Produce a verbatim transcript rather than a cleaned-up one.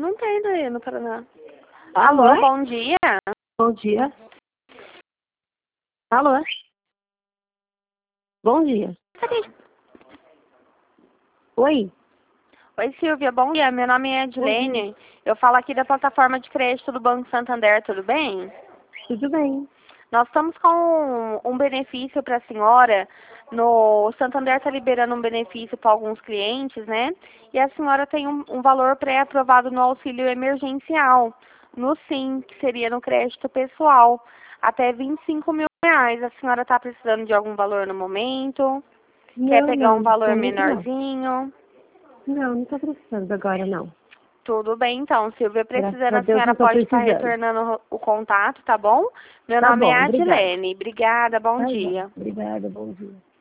Não tem daí no Paraná. Alô? Alô, bom dia. Bom dia. Alô? Bom dia. Cadê? Oi? Oi, Silvia, bom dia. Meu nome é Edilene. Eu falo aqui da plataforma de crédito do Banco Santander, tudo bem? Tudo bem. Nós estamos com um, um benefício para a senhora. No o Santander está liberando um benefício para alguns clientes, né? E a senhora tem um, um valor pré-aprovado no auxílio emergencial, no SIM, que seria no crédito pessoal, até vinte e cinco mil reais. A senhora está precisando de algum valor no momento? Não, Quer pegar não, um no valor momento não. menorzinho? Não, não estou precisando agora, não. Tudo bem, então, Silvia. Graças Precisando, a a Deus não senhora estou pode estar precisando. retornando o contato, tá bom? Meu Tá nome é bom, obrigada. Adilene. Obrigada, bom Tá bom, dia. obrigada, bom dia.